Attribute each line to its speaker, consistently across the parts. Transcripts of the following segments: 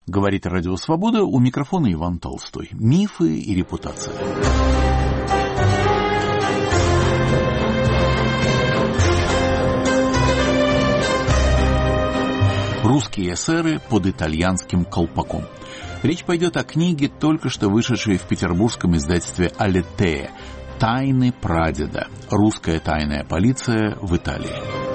Speaker 1: Говорит Радио Свобода, у микрофона Иван Толстой. Мифы и репутация. Русские эсеры под итальянским колпаком. Речь пойдет о книге, только что вышедшей в петербургском издательстве «Алетея» «Тайны прадеда. Русская тайная полиция в Италии».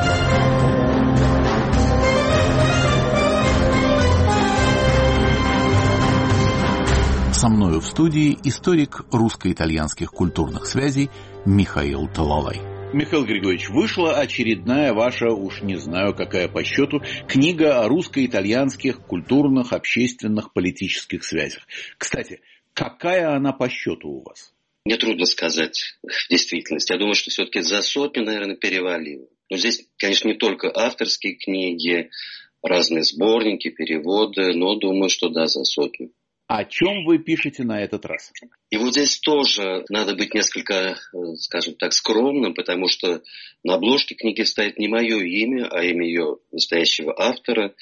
Speaker 1: Со мною в студии историк русско-итальянских культурных связей Михаил Талалай. Михаил Григорьевич, вышла очередная ваша, уж не знаю какая по счету, книга о русско-итальянских культурных, общественных, политических связях. Кстати, какая она по счету у вас?
Speaker 2: Мне трудно сказать в действительности. Я думаю, что все-таки за 100, наверное, перевалило. Но здесь, конечно, не только авторские книги, разные сборники, переводы, но думаю, что да, за 100.
Speaker 1: О чем вы пишете на этот раз?
Speaker 2: И вот здесь тоже надо быть несколько, скажем так, скромным, потому что на обложке книги стоит не мое имя, а имя ее настоящего автора.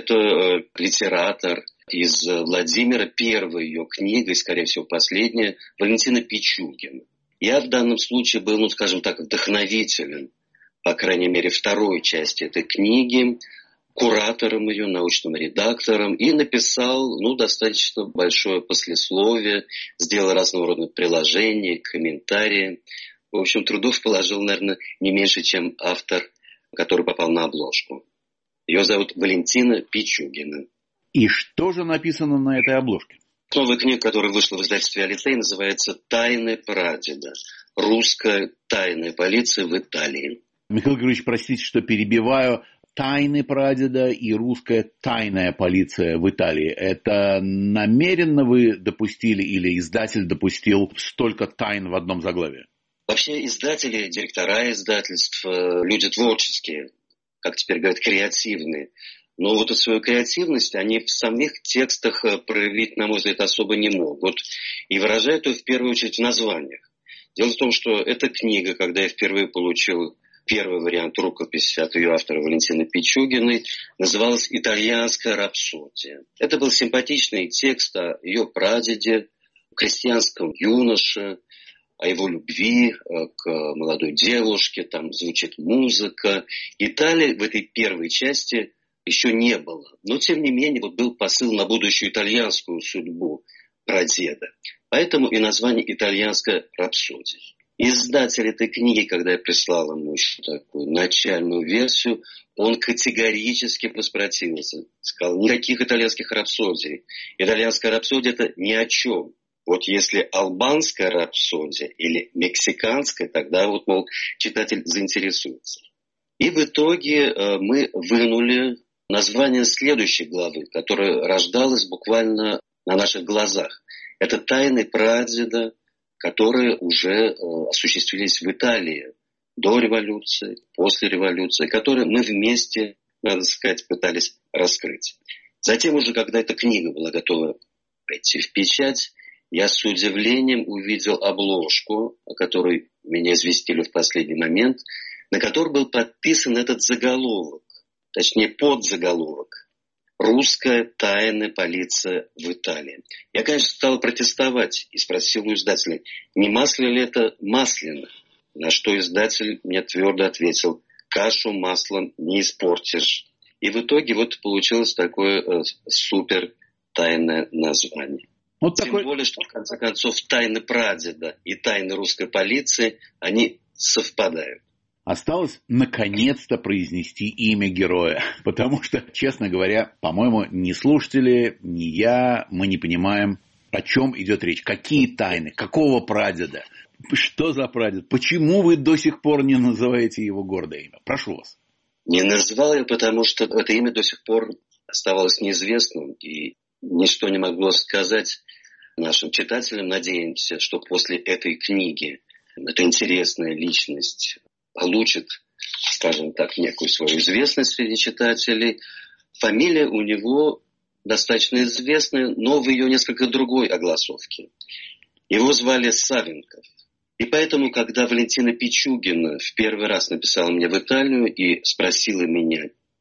Speaker 2: Это литератор из Владимира, первая ее книга, и, скорее всего, последняя, Валентина Пичугина. Я в данном случае был, скажем так, вдохновителем, по крайней мере, второй части этой книги, куратором ее, научным редактором, и написал, достаточно большое послесловие, сделал разного рода приложения, комментарии. В общем, трудов положил, наверное, не меньше, чем автор, который попал на обложку. Ее зовут Валентина Пичугина.
Speaker 1: И что же написано на этой обложке?
Speaker 2: Новая книга, которая вышла в издательстве «Алетея», называется «Тайны прадеда. Русская тайная полиция в Италии».
Speaker 1: Михаил Григорьевич, простите, что перебиваю. «Тайны прадеда» и «Русская тайная полиция в Италии». Это намеренно вы допустили или издатель допустил столько тайн в одном заглавии?
Speaker 2: Вообще издатели, директора издательств, люди творческие, как теперь говорят, креативные. Но вот эту свою креативность они в самих текстах проявить, на мой взгляд, особо не могут. И выражают ее в первую очередь в названиях. Дело в том, что эта книга, когда я впервые получил первый вариант рукописи от ее автора Валентины Пичугиной, называлась «Итальянская рапсодия». Это был симпатичный текст о ее прадеде, крестьянском юноше, о его любви к молодой девушке, там звучит музыка. Италии в этой первой части еще не было. Но, тем не менее, был посыл на будущую итальянскую судьбу прадеда. Поэтому и название «Итальянская рапсодия». Издатель этой книги, когда я прислал ему еще такую начальную версию, он категорически воспротивился. Сказал, никаких итальянских рапсодий. Итальянская рапсодия – это ни о чем. Вот если албанская рапсодия или мексиканская, тогда читатель заинтересуется. И в итоге мы вынули название следующей главы, которая рождалась буквально на наших глазах. Это «Тайны прадеда», которые уже осуществились в Италии до революции, после революции, которые мы вместе, надо сказать, пытались раскрыть. Затем уже, когда эта книга была готова пойти в печать, я с удивлением увидел обложку, о которой меня известили в последний момент, на которой был подписан этот заголовок, точнее подзаголовок. «Русская тайная полиция в Италии». Я, конечно, стал протестовать и спросил у издателя, не масло ли это масляно? На что издатель мне твердо ответил, кашу маслом не испортишь. И в итоге получилось такое супер тайное название. Тем более, что в конце концов тайны прадеда и тайны русской полиции, они совпадают.
Speaker 1: Осталось наконец-то произнести имя героя, потому что, честно говоря, по-моему, ни слушатели, ни я, мы не понимаем, о чем идет речь, какие тайны, какого прадеда, что за прадед, почему вы до сих пор не называете его гордое имя. Прошу вас.
Speaker 2: Не назвал я, потому что это имя до сих пор оставалось неизвестным, и ничто не могло сказать нашим читателям. Надеемся, что после этой книги эта интересная личность получит, скажем так, некую свою известность среди читателей. Фамилия у него достаточно известная, но в ее несколько другой огласовке. Его звали Савенков. И поэтому, когда Валентина Пичугина в первый раз написала мне в Италию и спросила меня,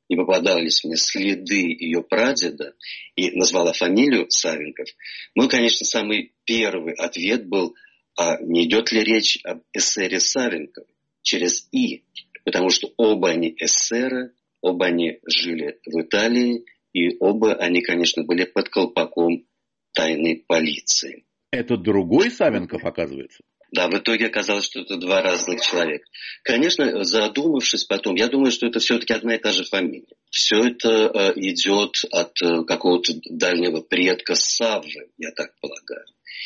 Speaker 2: и попадались мне следы ее прадеда, и назвала фамилию Савенков, мой, конечно, самый первый ответ был, а не идет ли речь об эсере Савенков через «и», потому что оба они эсеры, оба они жили в Италии, и оба они, конечно, были под колпаком тайной полиции.
Speaker 1: Это другой Савенков, оказывается?
Speaker 2: Да, в итоге оказалось, что это два разных человека. Конечно, задумавшись потом, я думаю, что это все-таки одна и та же фамилия. Все это идет от какого-то дальнего предка Саввы, я так полагаю.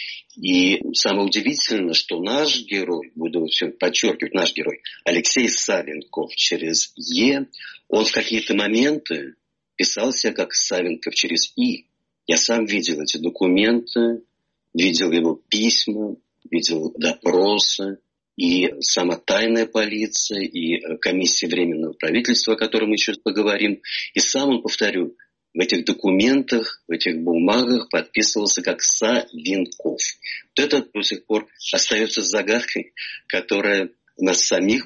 Speaker 2: И самое удивительное, что наш герой, буду все подчеркивать, наш герой Алексей Савенков через «е», он в какие-то моменты писал себя как Савенков через «и». Я сам видел эти документы, видел его письма, видел допросы, и сама тайная полиция, и комиссия Временного правительства, о которой мы еще поговорим. И сам он, повторю, в этих документах, в этих бумагах подписывался как Савенков. Вот это до сих пор остается загадкой, которая нас самих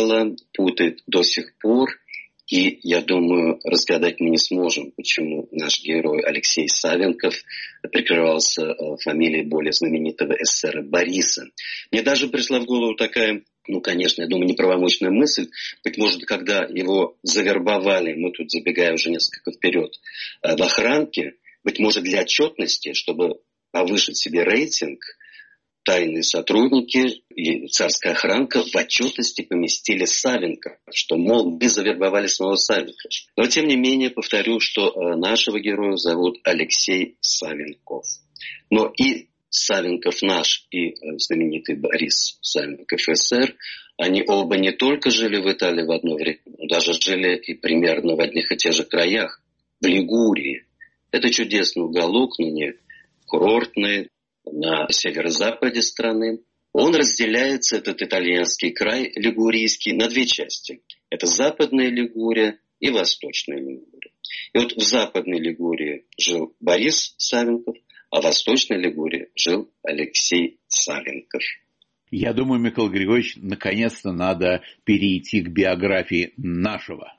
Speaker 2: путает до сих пор. И, я думаю, разгадать мы не сможем, почему наш герой Алексей Савенков прикрывался фамилией более знаменитого эсера Бориса. Мне даже пришла в голову такая, конечно, я думаю, неправомочная мысль. Быть может, когда его завербовали, мы тут забегаем уже несколько вперед, в охранке, быть может, для отчетности, чтобы повысить себе рейтинг, тайные сотрудники и царская охранка в отчетности поместили Савенкова, что, мол, мы завербовали снова Савенкова. Но, тем не менее, повторю, что нашего героя зовут Алексей Савенков. Но и Савенков наш, и знаменитый Борис Савенков СССР, они оба не только жили в Италии в одно время, но даже жили и примерно в одних и тех же краях, в Лигурии. Это чудесный уголок, ныне курортный, на северо-западе страны. Он разделяется, этот итальянский край лигурийский, на две части. Это западная Лигурия и восточная Лигурия. И вот в западной Лигурии жил Борис Савенков, а в восточной Лигурии жил Алексей Савенков.
Speaker 1: Я думаю, Михаил Григорьевич, наконец-то надо перейти к биографии нашего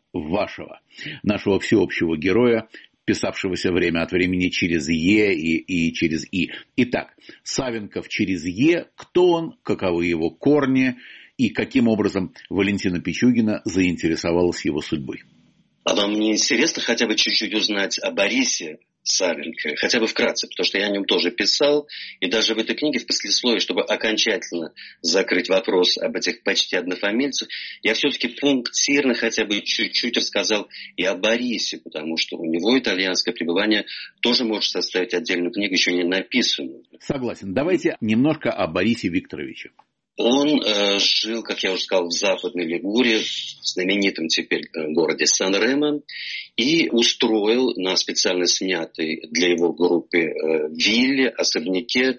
Speaker 1: всеобщего героя, писавшегося время от времени через «е» и через «и». Итак, Савенков через «е», кто он, каковы его корни и каким образом Валентина Пичугина заинтересовалась его судьбой.
Speaker 2: А вам не интересно хотя бы чуть-чуть узнать о Борисе Савенкове, хотя бы вкратце, потому что я о нем тоже писал, и даже в этой книге в послесловии, чтобы окончательно закрыть вопрос об этих почти однофамильцах, я все-таки пунктирно хотя бы чуть-чуть рассказал и о Борисе, потому что у него итальянское пребывание тоже может составить отдельную книгу, еще не написанную.
Speaker 1: Согласен. Давайте немножко о Борисе Викторовиче.
Speaker 2: Он жил, как я уже сказал, в Западной Лигурии, в знаменитом теперь городе Сан-Ремо, и устроил на специально снятой для его группы вилле, особняке,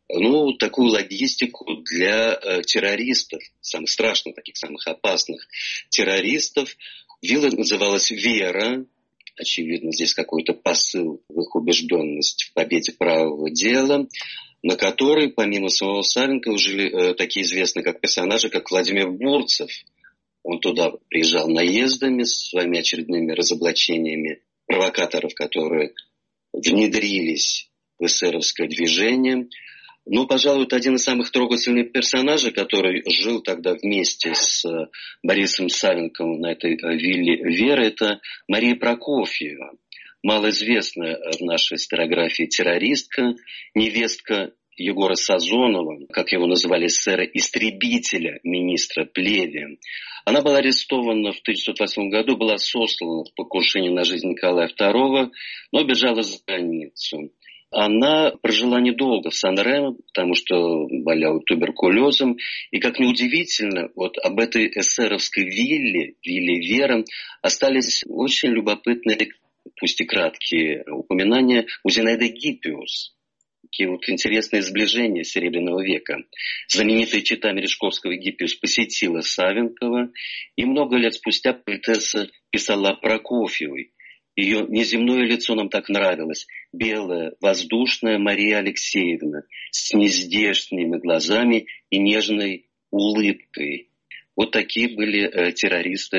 Speaker 2: такую логистику для террористов, самых страшных, таких самых опасных террористов. Вилла называлась «Вера». Очевидно, здесь какой-то посыл в их убежденность в победе правого дела, на которой, помимо самого Савенкова, жили такие известные как персонажи, как Владимир Бурцев. Он туда приезжал наездами с своими очередными разоблачениями провокаторов, которые внедрились в эсеровское движение. Пожалуй, это один из самых трогательных персонажей, который жил тогда вместе с Борисом Савенковым на этой вилле Веры, это Мария Прокофьева. Малоизвестная в нашей историографии террористка, невестка Егора Сазонова, как его называли эсера-истребителя министра Плеве. Она была арестована в 1908 году, была сослана в покушении на жизнь Николая II, но бежала за границу. Она прожила недолго в Сан-Ремо, потому что болела туберкулезом. И, как ни удивительно, об этой эсеровской вилле Вера, остались очень любопытные, пусть и краткие упоминания у Зинаиды Гиппиус. Такие интересные сближения Серебряного века. Знаменитая чета Мережковского и Гиппиус посетила Савенкова, и много лет спустя поэтесса писала о Прокофьевой. Ее неземное лицо нам так нравилось. Белая, воздушная Мария Алексеевна с нездешними глазами и нежной улыбкой. Вот такие были террористы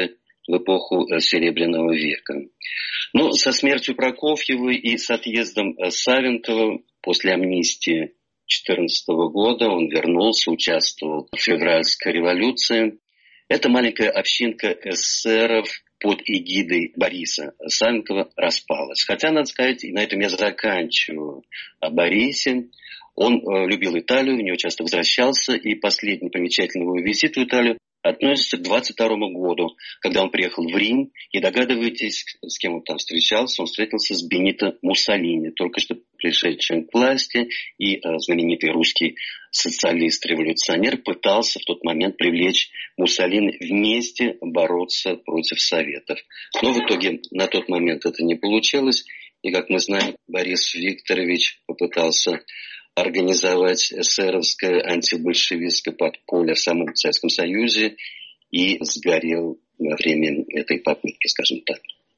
Speaker 2: в эпоху Серебряного века. Но со смертью Прокофьевой и с отъездом Савенкова после амнистии 2014 года он вернулся, участвовал в февральской революции. Эта маленькая общинка эсеров под эгидой Бориса Савенкова распалась. Хотя, надо сказать, и на этом я заканчиваю о Борисе. Он любил Италию, в нее часто возвращался, и последний примечательный его визит в Италию относится к 22 году, когда он приехал в Рим, и догадываетесь, с кем он там встречался. Он встретился с Бенито Муссолини, только что пришедшим к власти, и знаменитый русский социалист-революционер пытался в тот момент привлечь Муссолини вместе бороться против Советов. Но в итоге на тот момент это не получилось, и, как мы знаем, Борис Викторович попытался организовать эсеровское антибольшевистское подполье в самом Советском Союзе и сгорел во время этой попытки, скажем так.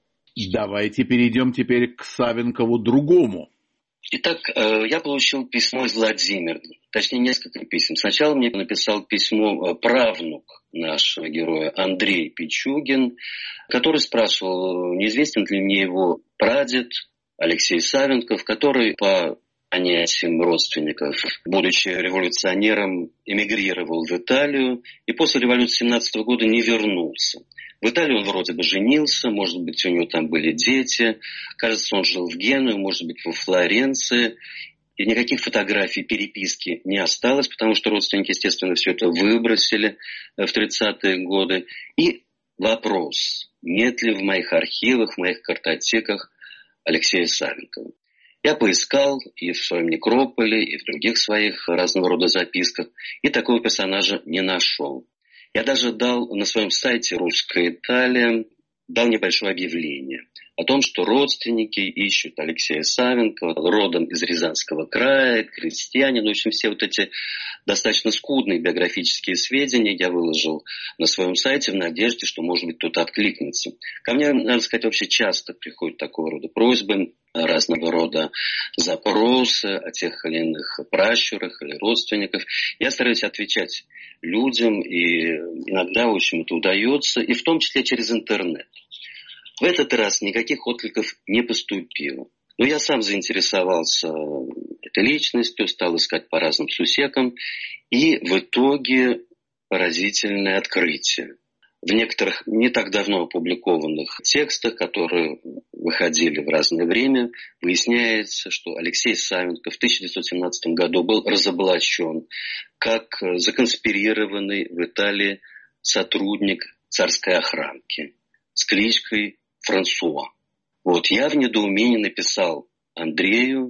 Speaker 1: Давайте перейдем теперь к Савенкову другому.
Speaker 2: Итак, я получил письмо из Владимира, точнее несколько писем. Сначала мне написал письмо правнук нашего героя Андрей Пичугин, который спрашивал, неизвестен ли мне его прадед Алексей Савенков, который по понятиям родственников, будучи революционером, эмигрировал в Италию и после революции 17 года не вернулся. В Италии он вроде бы женился, может быть, у него там были дети. Кажется, он жил в Генуе, может быть, во Флоренции. И никаких фотографий, переписки не осталось, потому что родственники, естественно, все это выбросили в 30-е годы. И вопрос, нет ли в моих архивах, в моих картотеках Алексея Савенкова. Я поискал и в своем некрополе, и в других своих разного рода записках, и такого персонажа не нашел. Я даже дал на своем сайте «Русская Италия» небольшое объявление о том, что родственники ищут Алексея Савенкова, родом из Рязанского края, крестьянин. В общем, все вот эти достаточно скудные биографические сведения я выложил на своем сайте в надежде, что, может быть, кто-то откликнется. Ко мне, надо сказать, вообще часто приходят такого рода просьбы, разного рода запросы о тех или иных пращурах или родственниках. Я стараюсь отвечать людям, и иногда, в общем, это удается, и в том числе через интернет. В этот раз никаких откликов не поступило. Но я сам заинтересовался этой личностью, стал искать по разным сусекам, и в итоге поразительное открытие. В некоторых не так давно опубликованных текстах, которые выходили в разное время, выясняется, что Алексей Савенков в 1917 году был разоблачен как законспирированный в Италии сотрудник царской охранки с кличкой Франсуа. Я в недоумении написал Андрею,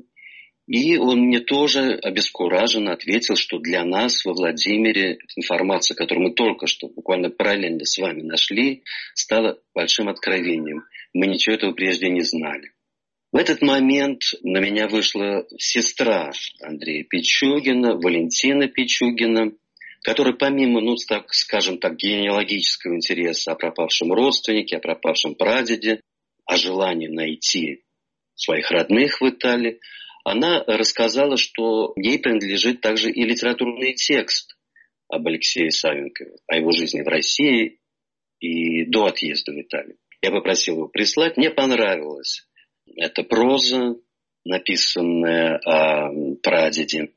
Speaker 2: и он мне тоже обескураженно ответил, что для нас во Владимире информация, которую мы только что буквально параллельно с вами нашли, стала большим откровением. Мы ничего этого прежде не знали. В этот момент на меня вышла сестра Андрея Пичугина, Валентина Пичугина, которая помимо, скажем так, генеалогического интереса о пропавшем родственнике, о пропавшем прадеде, о желании найти своих родных в Италии, она рассказала, что ей принадлежит также и литературный текст об Алексее Савенкове, о его жизни в России и до отъезда в Италию. Я попросил его прислать. Мне понравилась эта проза, написанная о прадеде.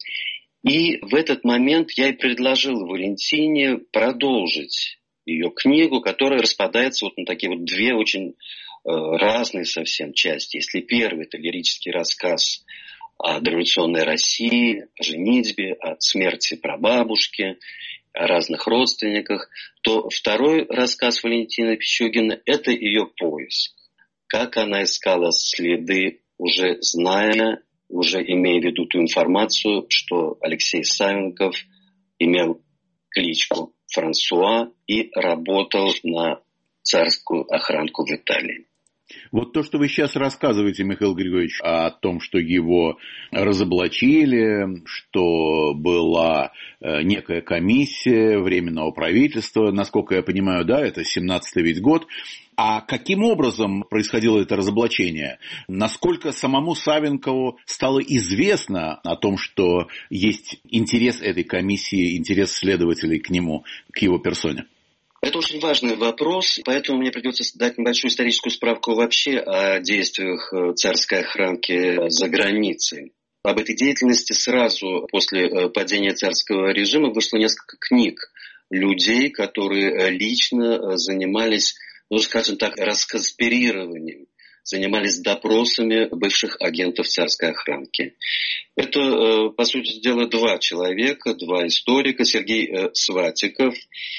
Speaker 2: И в этот момент я и предложил Валентине продолжить ее книгу, которая распадается на такие две очень разные совсем части. Если первый – это лирический рассказ о дореволюционной России, о женитьбе, о смерти прабабушки, о разных родственниках, то второй рассказ Валентины Пичугиной – это ее поиск. Как она искала следы, уже зная, уже имея в виду ту информацию, что Алексей Савенков имел кличку Франсуа и работал на царскую охранку в Италии.
Speaker 1: То, что вы сейчас рассказываете, Михаил Григорьевич, о том, что его разоблачили, что была некая комиссия Временного правительства, насколько я понимаю, да, это 17-й ведь год. А каким образом происходило это разоблачение? Насколько самому Савенкову стало известно о том, что есть интерес этой комиссии, интерес следователей к нему, к его персоне?
Speaker 2: Это очень важный вопрос, поэтому мне придется дать небольшую историческую справку вообще о действиях царской охранки за границей. Об этой деятельности сразу после падения царского режима вышло несколько книг людей, которые лично занимались, скажем так, расконспирированием, занимались допросами бывших агентов царской охранки. Это, по сути дела, два человека, два историка, Сергей Сватиков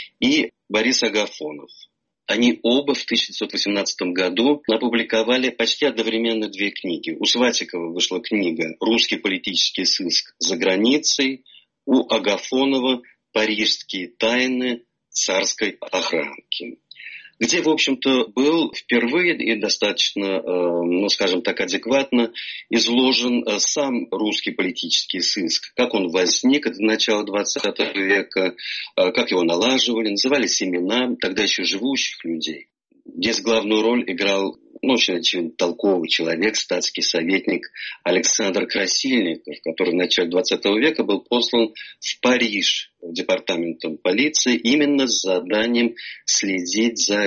Speaker 2: и Борис Агафонов. Они оба в 1918 году опубликовали почти одновременно две книги. У Сватикова вышла книга «Русский политический сыск за границей», у Агафонова «Парижские тайны царской охранки», где, в общем-то, был впервые и достаточно, скажем так, адекватно изложен сам русский политический сыск, как он возник от начала XX века, как его налаживали, назывались имена тогда еще живущих людей. Здесь главную роль играл очень толковый человек, статский советник Александр Красильников, который в начале XX века был послан в Париж департаментом полиции именно с заданием следить за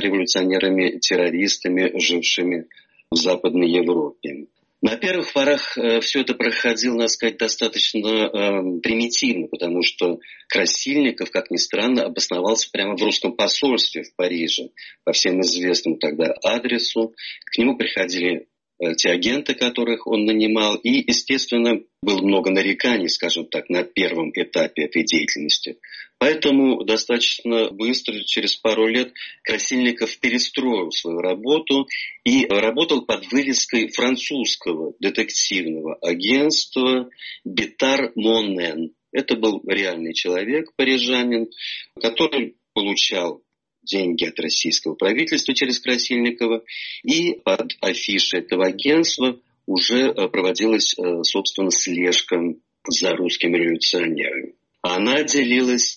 Speaker 2: революционерами-террористами, жившими в Западной Европе. На первых порах все это проходило, надо сказать, достаточно примитивно, потому что Красильников, как ни странно, обосновался прямо в русском посольстве в Париже, по всем известному тогда адресу. К нему приходили те агенты, которых он нанимал, и, естественно, было много нареканий, скажем так, на первом этапе этой деятельности. Поэтому достаточно быстро, через пару лет, Красильников перестроил свою работу и работал под вывеской французского детективного агентства «Бетар Монен». Это был реальный человек, парижанин, который получал деньги от российского правительства через Красильникова, и под афишей этого агентства уже проводилась, собственно, слежка за русскими революционерами. Она делилась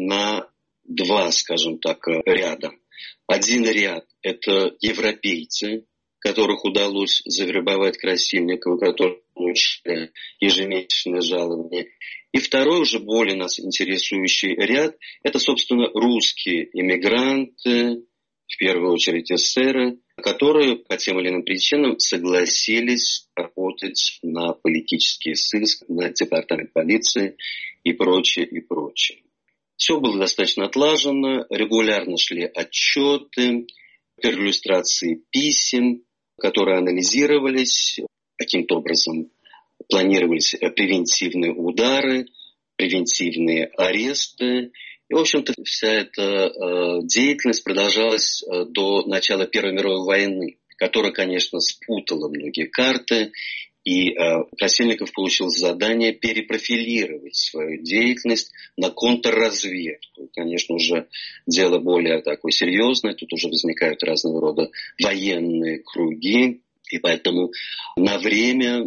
Speaker 2: на два, скажем так, ряда. Один ряд – это европейцы, которых удалось завербовать Красильникову, которые получили ежемесячное жалование. И второй, уже более нас интересующий ряд, это, собственно, русские иммигранты, в первую очередь эсеры, которые по тем или иным причинам согласились работать на политический сыск, на департамент полиции и прочее, и прочее. Все было достаточно отлажено, регулярно шли отчеты, перлюстрации писем, которые анализировались, каким-то образом планировались превентивные удары, превентивные аресты. И, в общем-то, вся эта деятельность продолжалась до начала Первой мировой войны, которая, конечно, спутала многие карты. И Красильников получил задание перепрофилировать свою деятельность на контрразведку. Конечно, уже дело более такое серьезное. Тут уже возникают разного рода военные круги. И поэтому на время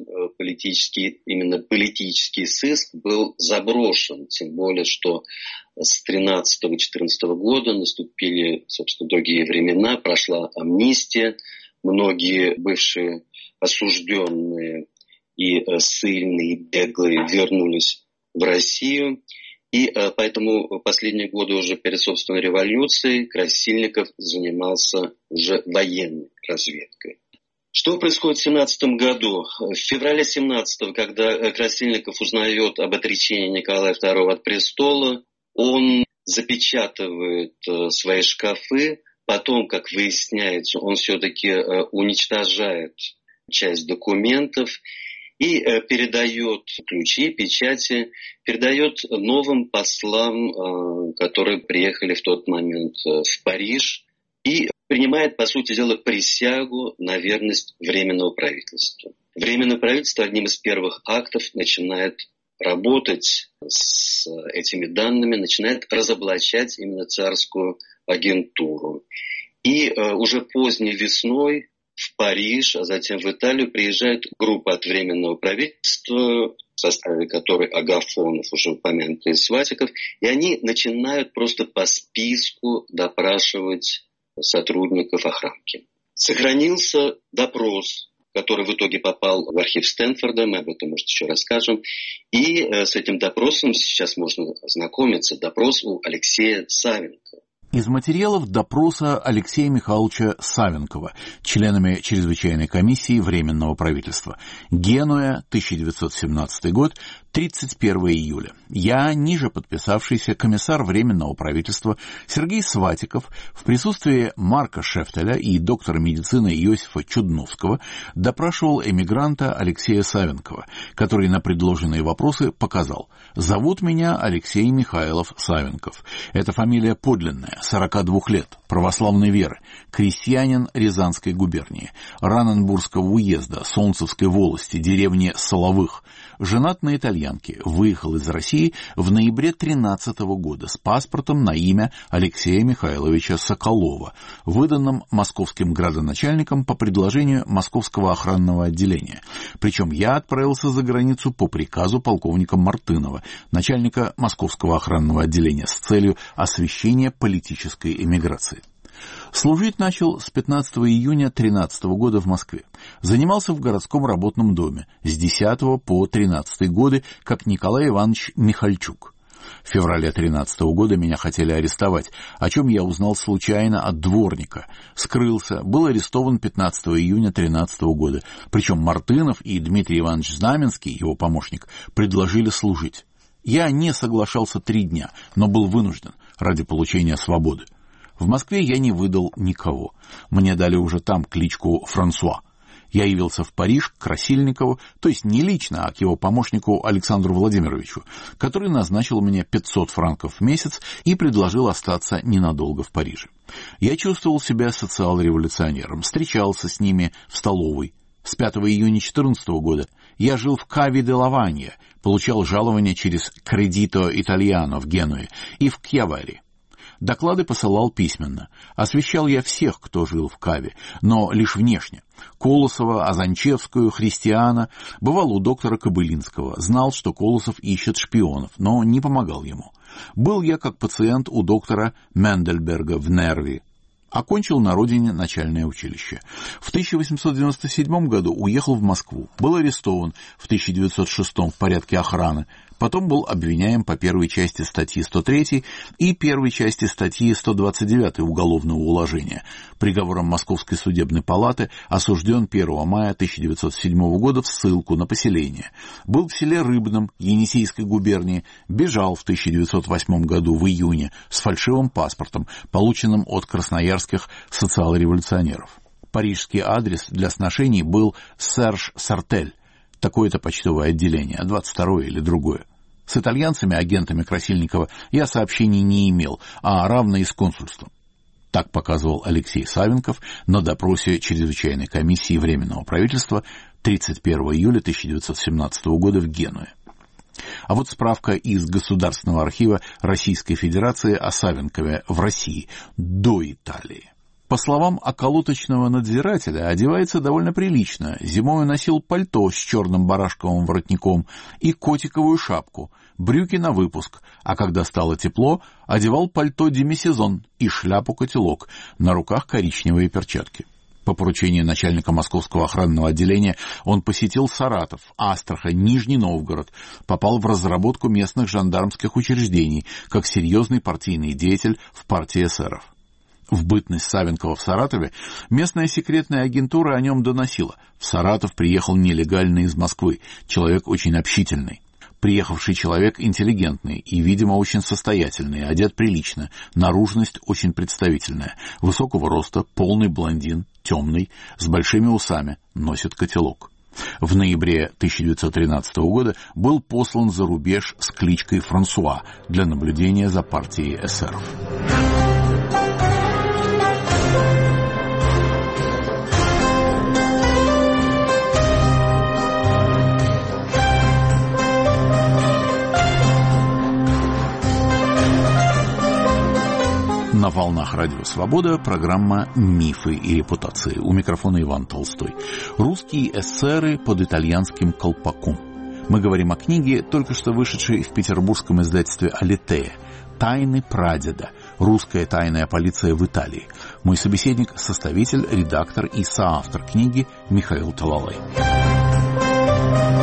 Speaker 2: именно политический сыск был заброшен. Тем более, что с 13-14 года наступили, собственно, другие времена. Прошла амнистия. Многие бывшие осужденные и ссыльные, и беглые вернулись в Россию. И поэтому последние годы уже перед собственной революцией Красильников занимался уже военной разведкой. Что происходит в 17 году? В феврале 17-го, когда Красильников узнает об отречении Николая II от престола, он запечатывает свои шкафы. Потом, как выясняется, он все-таки уничтожает часть документов и передает ключи, печати, передает новым послам, которые приехали в тот момент в Париж, и принимает, по сути дела, присягу на верность Временного правительства. Временное правительство одним из первых актов начинает работать с этими данными, начинает разоблачать именно царскую агентуру. И уже поздней весной в Париж, а затем в Италию приезжает группа от Временного правительства, в составе которой Агафонов, уже упомянутый, Сватиков, и они начинают просто по списку допрашивать сотрудников охранки. Сохранился допрос, который в итоге попал в архив Стэнфорда, мы об этом, может, еще расскажем. И с этим допросом сейчас можно ознакомиться. Допрос у Алексея Савенкова.
Speaker 1: Из материалов допроса Алексея Михайловича Савенкова членами чрезвычайной комиссии Временного правительства. Генуя, 1917 год, 31 июля. Я, ниже подписавшийся комиссар Временного правительства Сергей Сватиков, в присутствии Марка Шефтеля и доктора медицины Иосифа Чудновского допрашивал эмигранта Алексея Савенкова, который на предложенные вопросы показал: «Зовут меня Алексей Михайлов Савенков. Это фамилия подлинная, 42 лет, православной веры, крестьянин Рязанской губернии, Раненбургского уезда, Солнцевской волости, деревни Соловых, женат на итальянке, выехал из России в ноябре 13 года с паспортом на имя Алексея Михайловича Соколова, выданным московским градоначальником по предложению Московского охранного отделения. Причем я отправился за границу по приказу полковника Мартынова, начальника Московского охранного отделения, с целью освещения политической эмиграции. Служить начал с 15 июня 13 года в Москве. Занимался в городском работном доме с 10 по 13 годы, как Николай Иванович Михальчук. В феврале 13 года меня хотели арестовать, о чем я узнал случайно от дворника. Скрылся, был арестован 15 июня 13 года. Причем Мартынов и Дмитрий Иванович Знаменский, его помощник, предложили служить. Я не соглашался 3 дня, но был вынужден ради получения свободы. В Москве я не выдал никого. Мне дали уже там кличку Франсуа. Я явился в Париж к Красильникову, то есть не лично, а к его помощнику Александру Владимировичу, который назначил мне 500 франков в месяц и предложил остаться ненадолго в Париже. Я чувствовал себя социал-революционером, встречался с ними в столовой. С 5 июня 14 года я жил в Каве де Лаванья, получал жалование через Кредито Итальяно в Генуе и в Кьявари. Доклады посылал письменно. Освещал я всех, кто жил в Каве, но лишь внешне. Колосова, Азанчевскую, Христиана. Бывал у доктора Кобылинского. Знал, что Колосов ищет шпионов, но не помогал ему. Был я как пациент у доктора Мендельберга в Нерви. Окончил на родине начальное училище. В 1897 году уехал в Москву. Был арестован в 1906 в порядке охраны. Потом был обвиняем по первой части статьи 103 и первой части статьи 129 Уголовного уложения. Приговором Московской судебной палаты осужден 1 мая 1907 года в ссылку на поселение. Был в селе Рыбном Енисейской губернии. Бежал в 1908 году в июне с фальшивым паспортом, полученным от красноярских социал-революционеров. Парижский адрес для сношений был Серж Сартель. Такое-то почтовое отделение, 22-е или другое. С итальянцами, агентами Красильникова, я сообщений не имел, а равно и с консульством. Так показывал Алексей Савенков на допросе чрезвычайной комиссии Временного правительства 31 июля 1917 года в Генуе. А вот справка из Государственного архива Российской Федерации о Савенкове в России до Италии. По словам околоточного надзирателя, одевается довольно прилично. Зимой носил пальто с черным барашковым воротником и котиковую шапку, брюки на выпуск, а когда стало тепло, одевал пальто демисезон и шляпу-котелок, на руках коричневые перчатки. По поручению начальника Московского охранного отделения он посетил Саратов, Астрахань, Нижний Новгород, попал в разработку местных жандармских учреждений как серьезный партийный деятель в партии эсеров. В бытность Савенкова в Саратове местная секретная агентура о нем доносила. В Саратов приехал нелегально из Москвы, человек очень общительный. Приехавший человек интеллигентный и, видимо, очень состоятельный, одет прилично, наружность очень представительная, высокого роста, полный блондин, темный, с большими усами, носит котелок. В ноябре 1913 года был послан за рубеж с кличкой Франсуа для наблюдения за партией эсеров. На волнах Радио Свобода программа «Мифы и репутации». У микрофона Иван Толстой. Русские эсеры под итальянским колпаком. Мы говорим о книге, только что вышедшей в петербургском издательстве «Алитея». «Тайны прадеда. Русская тайная полиция в Италии». Мой собеседник – составитель, редактор и соавтор книги Михаил Талалай.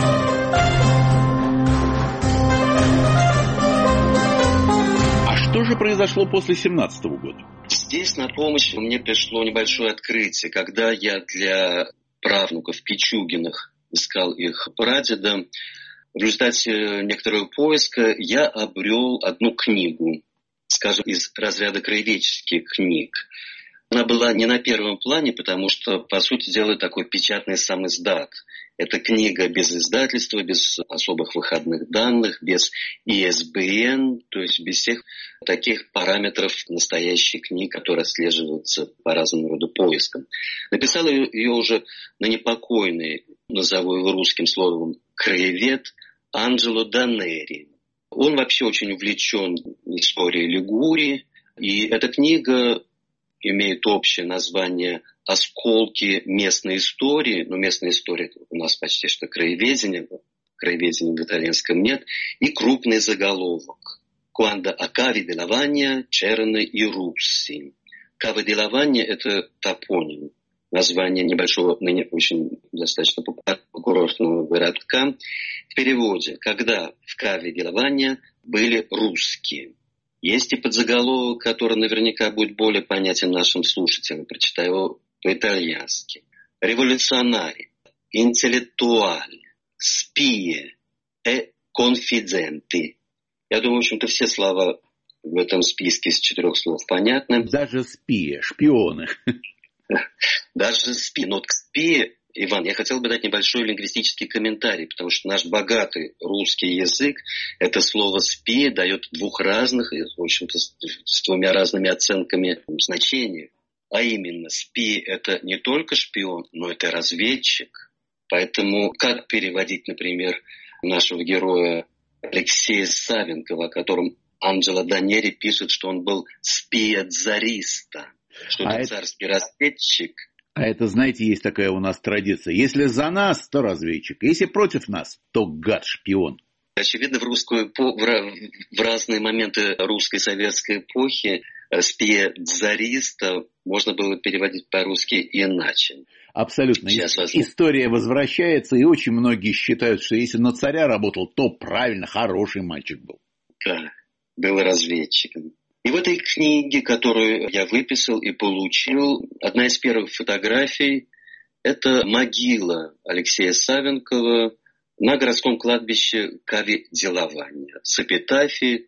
Speaker 3: Что же
Speaker 1: произошло после 17-го года?
Speaker 2: Здесь на помощь мне пришло небольшое открытие. Когда я для правнуков Пичугиных искал их прадеда, в результате некоторого поиска я обрел одну книгу, скажем, из разряда краеведческих книг. Она была не на первом плане, потому что, по сути дела, такой печатный самиздат. Это книга без издательства, без особых выходных данных, без ISBN, то есть без всех таких параметров настоящей книги, которые отслеживаются по разному роду поискам. Написал ее уже на непокойный, назову его русским словом, краевед Анджело Данери. Он вообще очень увлечен историей Лигурии, и эта книга имеет общее название «Осколки местной истории». Но местная история у нас почти что краеведение в итальянском нет. И крупный заголовок «Quando a Cavi di Lavagna c'erano i russi». Cavi di Lavagna – это топоним, название небольшого, ныне очень достаточно популярного курортного городка. В переводе «Когда в Cavi di Lavagna были русские». Есть и подзаголовок, который наверняка будет более понятен нашим слушателям. Прочитаю его по-итальянски. Революционари, интеллектуали, спии и конфиденты. Я думаю, в общем-то, все слова в этом списке из 4 слов понятны.
Speaker 1: Даже спии, шпионы.
Speaker 2: Даже спии. Но к спии, Иван, я хотел бы дать небольшой лингвистический комментарий, потому что наш богатый русский язык это слово «спи» дает двух разных, в общем-то, с двумя разными оценками значения. А именно, спи – это не только шпион, но это разведчик. Поэтому как переводить, например, нашего героя Алексея Савенкова, о котором Анджело Данери пишет, что он был спиадзариста, что это царский разведчик.
Speaker 1: А это, знаете, есть такая у нас традиция. Если за нас, то разведчик. Если против нас, то гад-шпион.
Speaker 2: Очевидно, в разные моменты русской советской эпохи спиадзариста можно было переводить по-русски иначе.
Speaker 1: Абсолютно. История возвращается, и очень многие считают, что если на царя работал, то правильно, хороший мальчик был.
Speaker 2: Да, был разведчиком. И в этой книге, которую я выписал и получил, одна из первых фотографий – это могила Алексея Савенкова на городском кладбище Cavi di Lavagna с эпитафией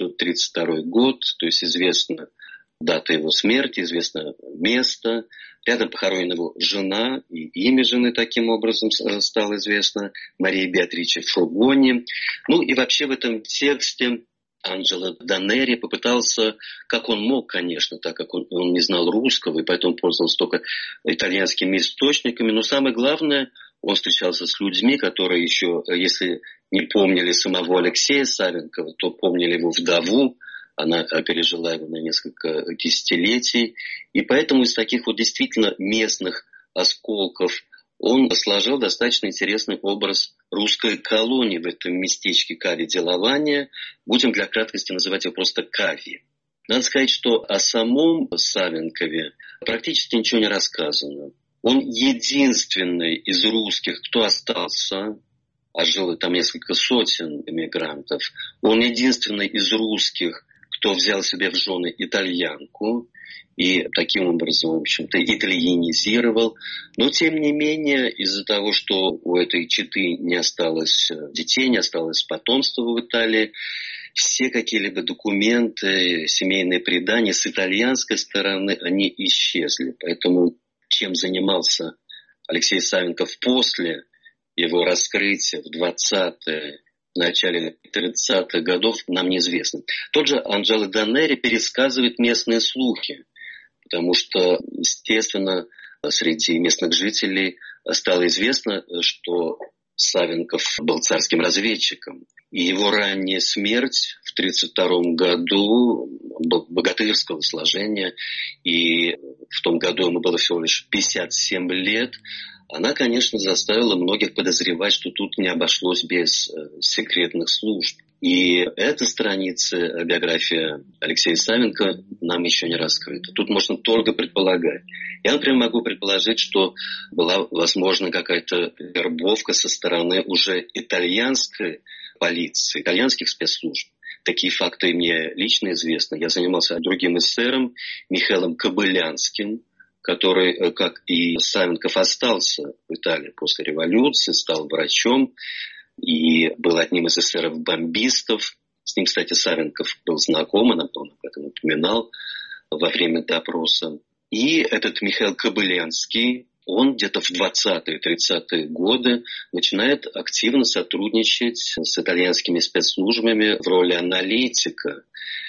Speaker 2: 1932 год, то есть известна дата его смерти, известно место. Рядом похоронена его жена, и имя жены таким образом стало известно, Мария Беатриче Фругони. Ну и вообще в этом тексте Анджело Данери попытался, как он мог, конечно, так как он не знал русского, и поэтому пользовался только итальянскими источниками, но самое главное, он встречался с людьми, которые еще, если не помнили самого Алексея Савенкова, то помнили его вдову, она пережила его на несколько десятилетий, и поэтому из таких вот действительно местных осколков он сложил достаточно интересный образ русской колонии в этом местечке Cavi di Lavagna. Будем для краткости называть его просто Cavi. Надо сказать, что о самом Савенкове практически ничего не рассказано. Он единственный из русских, кто остался, а жило там несколько сотен эмигрантов. Он единственный из русских, кто взял себе в жены итальянку и таким образом, в общем-то, итальянизировал. Но, тем не менее, из-за того, что у этой четы не осталось детей, не осталось потомства в Италии, все какие-либо документы, семейные предания с итальянской стороны, они исчезли. Поэтому чем занимался Алексей Савенков после его раскрытия в 20-е, в начале 30-х годов, нам неизвестно. Тот же Анджело Данери пересказывает местные слухи, потому что, естественно, среди местных жителей стало известно, что Савенков был царским разведчиком. И его ранняя смерть в 1932 году была богатырского сложения, и в том году ему было всего лишь 57 лет, она, конечно, заставила многих подозревать, что тут не обошлось без секретных служб. И эта страница биографии Алексея Савенкова нам еще не раскрыта. Тут можно только предполагать. Я, например, могу предположить, что была, возможно, какая-то вербовка со стороны уже итальянской полиции, итальянских спецслужб. Такие факты мне лично известны. Я занимался другим эсером Михаилом Кобылянским, который, как и Савенков, остался в Италии после революции, стал врачом и был одним из эсеров-бомбистов. С ним, кстати, Савенков был знаком, он об этом упоминал во время допроса. И этот Михаил Кобылянский, он где-то в 20-30-е годы начинает активно сотрудничать с итальянскими спецслужбами в роли аналитика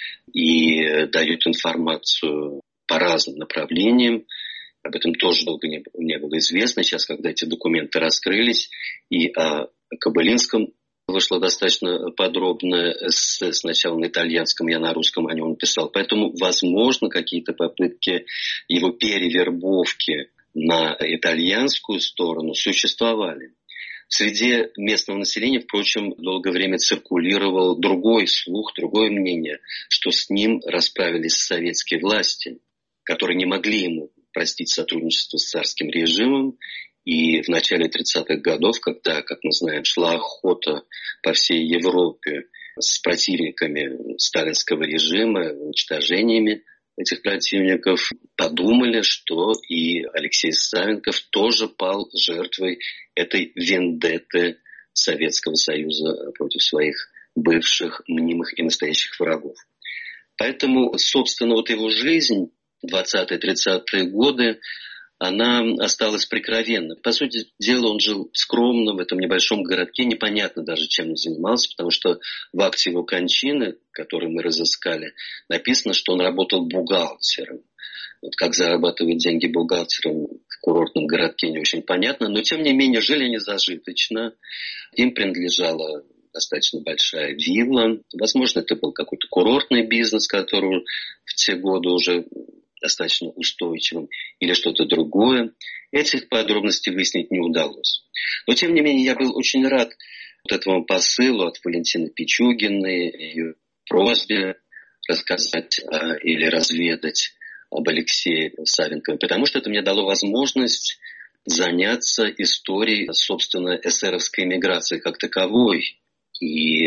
Speaker 2: и дает информацию по разным направлениям. Об этом тоже долго не было известно. Сейчас, когда эти документы раскрылись, и о Кобылинском вышло достаточно подробное эссе, сначала на итальянском, я на русском о нем написал. Поэтому, возможно, какие-то попытки его перевербовки на итальянскую сторону существовали. Среди местного населения, впрочем, долгое время циркулировал другой слух, другое мнение, что с ним расправились советские власти, которые не могли ему простить сотрудничество с царским режимом. И в начале 30-х годов, когда, как мы знаем, шла охота по всей Европе с противниками сталинского режима, уничтожениями этих противников, подумали, что и Алексей Савенков тоже пал жертвой этой вендетты Советского Союза против своих бывших, мнимых и настоящих врагов. Поэтому, собственно, вот его жизнь в 20-30-е годы, она осталась прикровенна. По сути дела, он жил скромно в этом небольшом городке, непонятно даже, чем он занимался, потому что в акте его кончины, который мы разыскали, написано, что он работал бухгалтером. Вот как зарабатывать деньги бухгалтером в курортном городке, не очень понятно, но тем не менее жили они зажиточно, им принадлежала достаточно большая вилла, возможно, это был какой-то курортный бизнес, который в те годы уже достаточно устойчивым, или что-то другое. Этих подробностей выяснить не удалось. Но, тем не менее, я был очень рад вот этому посылу от Валентины Пичугиной, ее просьбе рассказать или разведать об Алексее Савенкове, потому что это мне дало возможность заняться историей, собственно, эсеровской эмиграции как таковой. И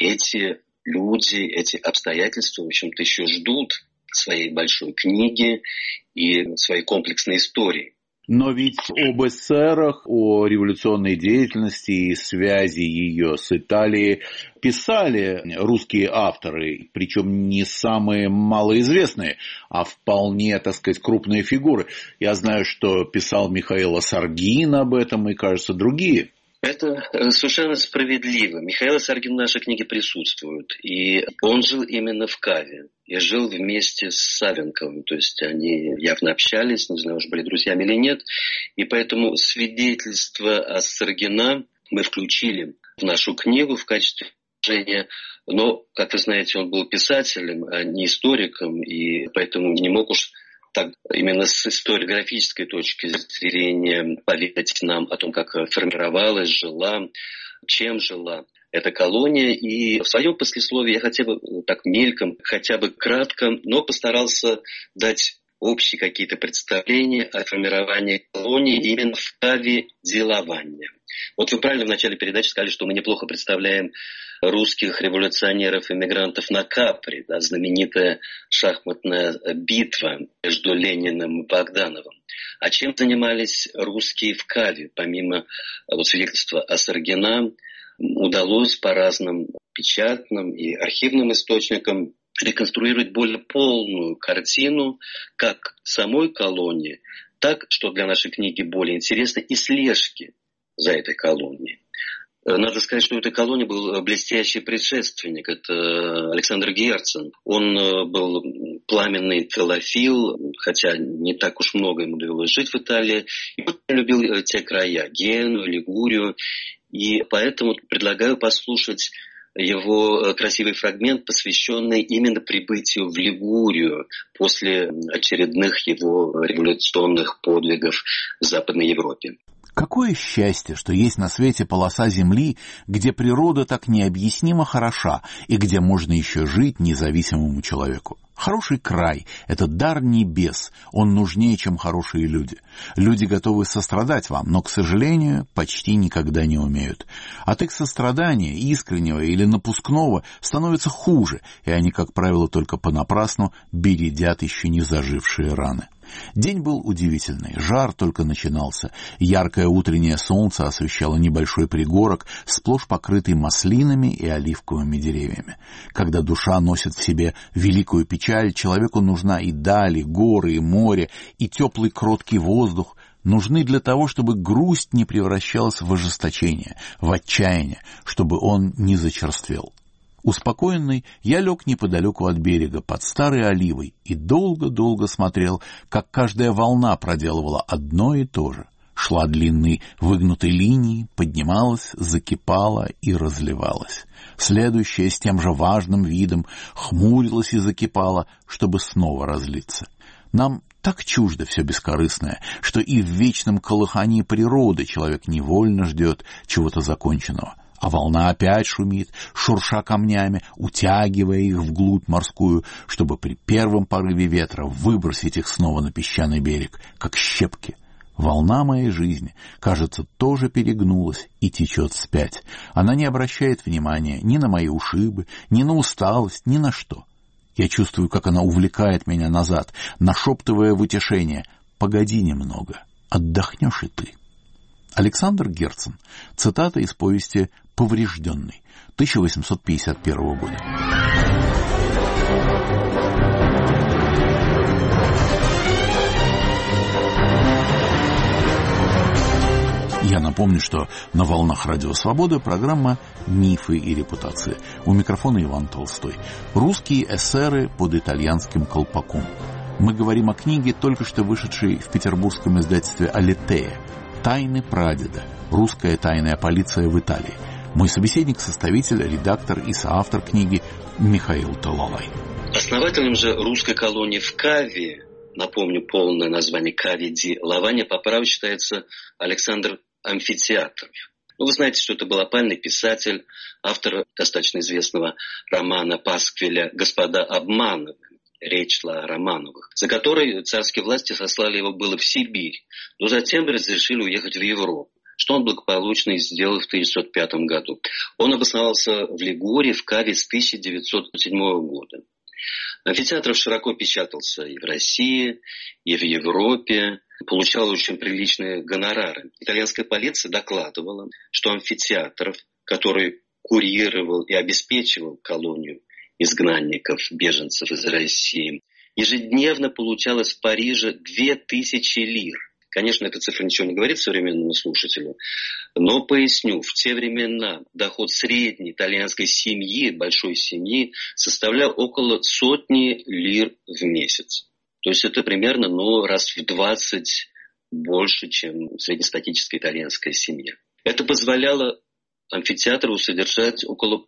Speaker 2: эти люди, эти обстоятельства, в общем-то, еще ждут своей большой книги и своей комплексной истории.
Speaker 1: Но ведь об эсерах, о революционной деятельности и связи ее с Италией писали русские авторы, причем не самые малоизвестные, а вполне, так сказать, крупные фигуры. Я знаю, что писал Михаил Саргин об этом и, кажется, другие.
Speaker 2: Это совершенно справедливо. Михаил Саргин в нашей книге присутствует. И он жил именно в Каве. И жил вместе с Савенковым. То есть они явно общались, не знаю, уж были друзьями или нет. И поэтому свидетельство о Саргина мы включили в нашу книгу в качестве изложения. Но, как вы знаете, он был писателем, а не историком. И поэтому не мог уж так именно с историографической точки зрения поведать нам о том, как формировалась, жила, чем жила эта колония. И в своем послесловии я хотя бы так мельком, хотя бы кратко, но постарался дать общие какие-то представления о формировании колонии именно в Каве Делаванне. Вот вы правильно в начале передачи сказали, что мы неплохо представляем русских революционеров-эмигрантов на Капри, да, знаменитая шахматная битва между Лениным и Богдановым. А чем занимались русские в Каве? Помимо свидетельства о Саргина, удалось по разным печатным и архивным источникам реконструировать более полную картину как самой колонии, так, что для нашей книги более интересно, и слежки за этой колонией. Надо сказать, что у этой колонии был блестящий предшественник. Это Александр Герцен. Он был пламенный филофил, хотя не так уж много ему довелось жить в Италии. И он любил те края, Геную, Лигурию. И поэтому предлагаю послушать его красивый фрагмент, посвященный именно прибытию в Лигурию после очередных его революционных подвигов в Западной Европе.
Speaker 1: Какое счастье, что есть на свете полоса земли, где природа так необъяснимо хороша и где можно еще жить независимому человеку. Хороший край — это дар небес, он нужнее, чем хорошие люди. Люди готовы сострадать вам, но, к сожалению, почти никогда не умеют. От их сострадания, искреннего или напускного, становится хуже, и они, как правило, только понапрасну бередят еще не зажившие раны. День был удивительный, жар только начинался. Яркое утреннее солнце освещало небольшой пригорок, сплошь покрытый маслинами и оливковыми деревьями. Когда душа носит в себе великую печаль, человеку нужна и даль, и горы, и море, и теплый кроткий воздух. Нужны для того, чтобы грусть не превращалась в ожесточение, в отчаяние, чтобы он не зачерствел. Успокоенный, я лег неподалеку от берега, под старой оливой, и долго-долго смотрел, как каждая волна проделывала одно и то же. Шла длинной выгнутой линией, поднималась, закипала и разливалась. Следующая с тем же важным видом хмурилась и закипала, чтобы снова разлиться. Нам так чуждо все бескорыстное, что и в вечном колыхании природы человек невольно ждет чего-то законченного. А волна опять шумит, шурша камнями, утягивая их вглубь морскую, чтобы при первом порыве ветра выбросить их снова на песчаный берег, как щепки. Волна моей жизни, кажется, тоже перегнулась и течет вспять. Она не обращает внимания ни на мои ушибы, ни на усталость, ни на что. Я чувствую, как она увлекает меня назад, нашептывая в утешение: «Погоди немного, отдохнешь и ты». Александр Герцен. Цитата из повести «Поврежденный», 1851 года. Я напомню, что на волнах Радио Свобода программа «Мифы и репутация». У микрофона Иван Толстой. Русские эсеры под итальянским колпаком. Мы говорим о книге, только что вышедшей в петербургском издательстве «Алитея». «Тайны прадеда. Русская тайная полиция в Италии». Мой собеседник, составитель, редактор и соавтор книги Михаил Талалай.
Speaker 2: Основателем же русской колонии в Каве, напомню полное название Каве ди Лавания, по праву считается Александр Амфитеатров. Вы знаете, что это был опальный писатель, автор достаточно известного романа Пасквиля «Господа обманывают». Речь шла о Романовых, за которой царские власти сослали его было в Сибирь, но затем разрешили уехать в Европу, что он благополучно и сделал в 1905 году. Он обосновался в Лигурии, в Каве с 1907 года. Амфитеатров широко печатался и в России, и в Европе, получал очень приличные гонорары. Итальянская полиция докладывала, что Амфитеатров, который курировал и обеспечивал колонию изгнанников, беженцев из России, ежедневно получалось в Париже 2000 лир. Конечно, эта цифра ничего не говорит современному слушателю, но поясню, в те времена доход средней итальянской семьи, большой семьи, составлял около 100 лир в месяц. То есть это примерно раз в 20 больше, чем среднестатистическая итальянская семья. Это позволяло Амфитеатру содержать около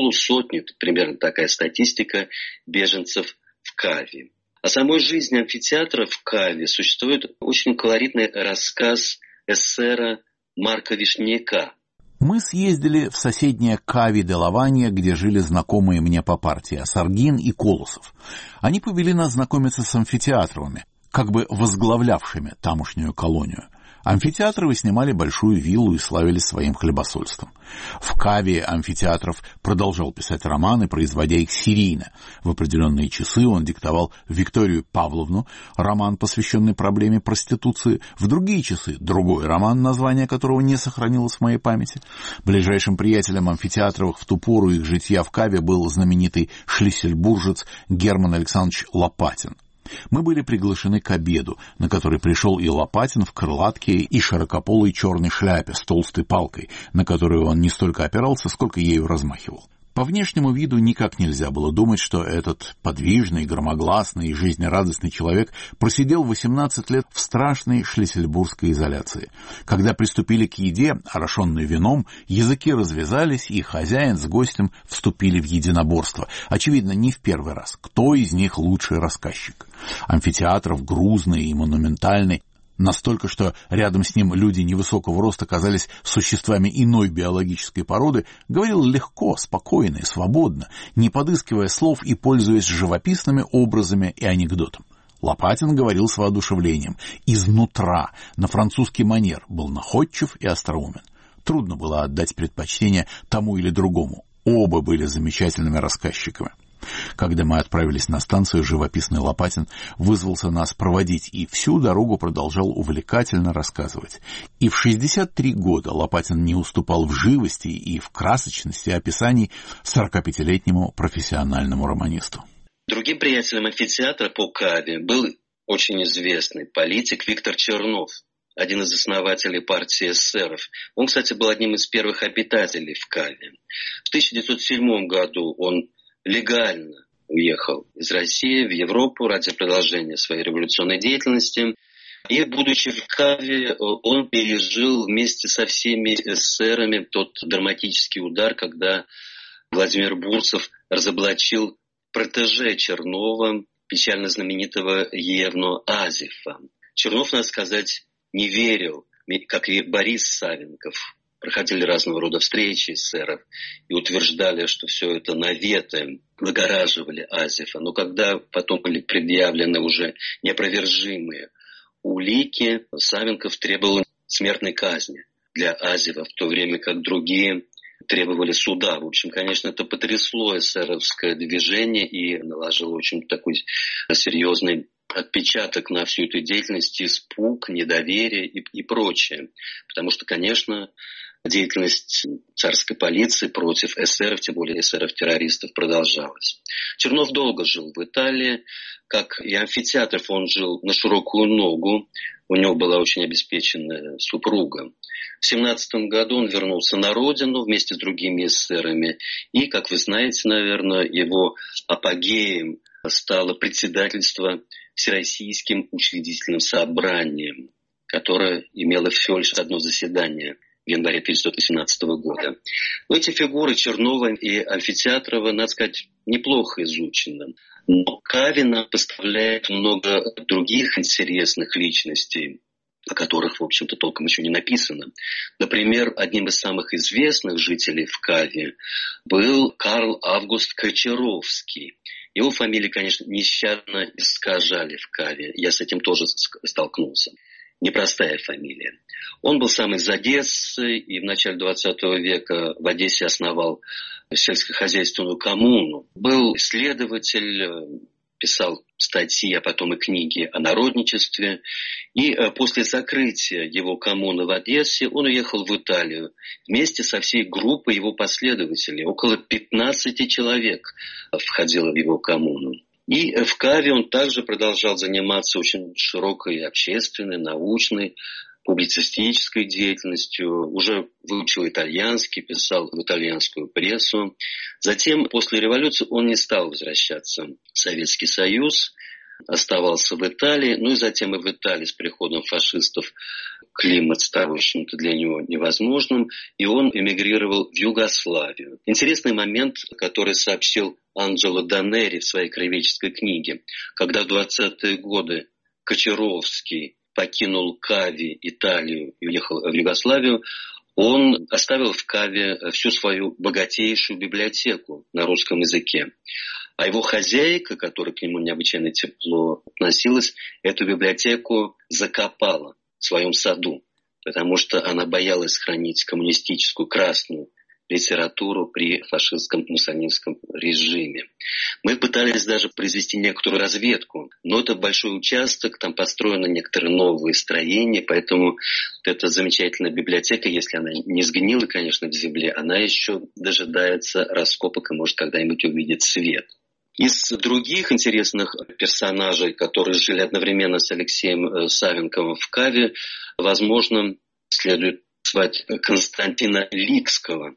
Speaker 2: 50, примерно такая статистика, беженцев в Каве. О самой жизни амфитеатра в Каве существует очень колоритный рассказ эсера Марка Вишняка.
Speaker 1: Мы съездили в соседнее Каве де Лавания, где жили знакомые мне по партии Саргин и Колосов. Они повели нас знакомиться с амфитеатровыми, как бы возглавлявшими тамошнюю колонию. Амфитеатровы снимали большую виллу и славились своим хлебосольством. В Каве Амфитеатров продолжал писать романы, производя их серийно. В определенные часы он диктовал Викторию Павловну, роман, посвященный проблеме проституции, в другие часы другой роман, название которого не сохранилось в моей памяти. Ближайшим приятелем Амфитеатровых в ту пору их житья в Каве был знаменитый шлиссельбуржец Герман Александрович Лопатин. Мы были приглашены к обеду, на который пришел и Лопатин в крылатке и широкополой черной шляпе с толстой палкой, на которую он не столько опирался, сколько ею размахивал. По внешнему виду никак нельзя было думать, что этот подвижный, громогласный и жизнерадостный человек просидел 18 лет в страшной шлиссельбургской изоляции. Когда приступили к еде, орошенной вином, языки развязались, и хозяин с гостем вступили в единоборство. Очевидно, не в первый раз. Кто из них лучший рассказчик? Амфитеатров, грузный и монументальный, Настолько, что рядом с ним люди невысокого роста казались существами иной биологической породы, говорил легко, спокойно и свободно, не подыскивая слов и пользуясь живописными образами и анекдотом. Лопатин говорил с воодушевлением, изнутра, на французский манер, был находчив и остроумен. Трудно было отдать предпочтение тому или другому. Оба были замечательными рассказчиками. Когда мы отправились на станцию, живописный Лопатин вызвался нас проводить и всю дорогу продолжал увлекательно рассказывать. И в 63 года Лопатин не уступал в живости и в красочности описаний 45-летнему профессиональному романисту.
Speaker 2: Другим приятелем амфитеатра по Каве был очень известный политик Виктор Чернов, один из основателей партии эсеров. Он, кстати, был одним из первых обитателей в Каве. В 1907 году он легально уехал из России в Европу ради продолжения своей революционной деятельности. И, будучи в Каве, он пережил вместе со всеми эсерами тот драматический удар, когда Владимир Бурцев разоблачил протеже Чернова, печально знаменитого Евно Азефа. Чернов, надо сказать, не верил, как и Борис Савенков. Проходили разного рода встречи эсеров и утверждали, что все это наветы, выгораживали Азефа. Но когда потом были предъявлены уже неопровержимые улики, Савенков требовал смертной казни для Азефа, в то время как другие требовали суда. В общем, конечно, это потрясло эсеровское движение и наложило очень такой серьезный отпечаток на всю эту деятельность, испуг, недоверие и прочее. Потому что, конечно, деятельность царской полиции против эсеров, тем более эсеров-террористов, продолжалась. Чернов долго жил в Италии. Как и Амфитеатров, он жил на широкую ногу. У него была очень обеспеченная супруга. В 1917 году он вернулся на родину вместе с другими эсерами. И, как вы знаете, наверное, его апогеем стало председательство Всероссийским учредительным собранием, которое имело всего лишь одно заседание в январе 1918 года. Но эти фигуры Чернова и Амфитеатрова, надо сказать, неплохо изучены. Но Кавина поставляет много других интересных личностей, о которых, в общем-то, толком еще не написано. Например, одним из самых известных жителей в Каве был Карл Август Кочаровский. Его фамилию, конечно, нещадно искажали в Каве. Я с этим тоже столкнулся. Непростая фамилия. Он был сам из Одессы и в начале 20 века в Одессе основал сельскохозяйственную коммуну. Был исследователь, писал статьи, а потом и книги о народничестве. И после закрытия его коммуны в Одессе он уехал в Италию вместе со всей группой его последователей. Около 15 человек входило в его коммуну. И в Каве он также продолжал заниматься очень широкой общественной, научной, публицистической деятельностью. Уже выучил итальянский, писал в итальянскую прессу. Затем, после революции, он не стал возвращаться в Советский Союз, оставался в Италии. Ну и затем и в Италии с приходом фашистов климат стал, в общем-то, для него невозможным. И он эмигрировал в Югославию. Интересный момент, который сообщил Анджело Данери в своей краеведческой книге. Когда в 20-е годы Кочаровский покинул Кави, Италию и уехал в Югославию, он оставил в Каве всю свою богатейшую библиотеку на русском языке. А его хозяйка, которая к нему необычайно тепло относилась, эту библиотеку закопала в своем саду, потому что она боялась хранить коммунистическую красную литературу при фашистском муссолинском режиме. Мы пытались даже произвести некоторую разведку, но это большой участок, там построены некоторые новые строения, поэтому эта замечательная библиотека, если она не сгнила, конечно, в земле, она еще дожидается раскопок и может когда-нибудь увидеть свет. Из других интересных персонажей, которые жили одновременно с Алексеем Савенковым в Каве, возможно, следует звать Константина Ликского,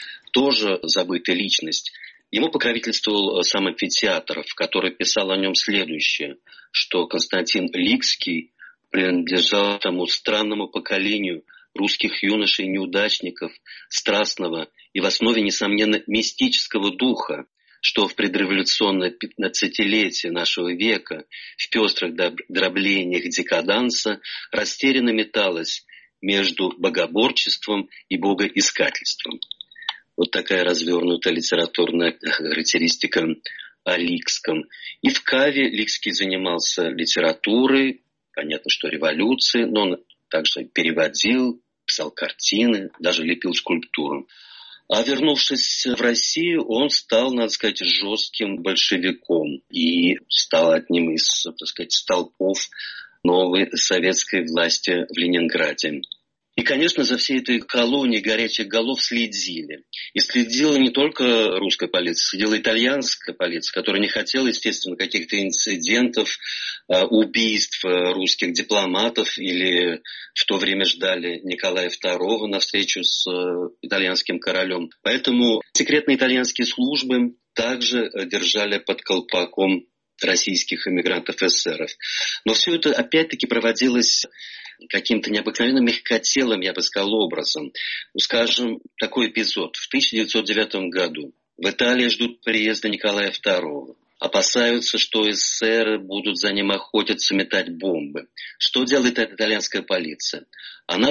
Speaker 2: тоже забытая личность. Ему покровительствовал сам Амфитеатров, который писал о нем следующее, что Константин Ликский принадлежал тому странному поколению русских юношей-неудачников, страстного и в основе, несомненно, мистического духа, что в предреволюционное 15-летие нашего века в пестрых дроблениях декаданса растерянно металась между богоборчеством и богоискательством. Вот такая развернутая литературная характеристика о Ликском. И в Каве Ликский занимался литературой, понятно, что революцией, но он также переводил, писал картины, даже лепил скульптуру. А вернувшись в Россию, он стал, надо сказать, жестким большевиком и стал одним из, так сказать, столпов новой советской власти в Ленинграде. И, конечно, за всей этой колонией горячих голов следили. И следила не только русская полиция, следила итальянская полиция, которая не хотела, естественно, каких-то инцидентов, убийств русских дипломатов, или в то время ждали Николая II на встречу с итальянским королем. Поэтому секретные итальянские службы также держали под колпаком российских эмигрантов-эсеров. Но все это опять-таки проводилось каким-то необыкновенно мягкотелым, я бы сказал, образом. Скажем, такой эпизод. В 1909 году в Италии ждут приезда Николая II. Опасаются, что эсеры будут за ним охотиться, метать бомбы. Что делает эта итальянская полиция? Она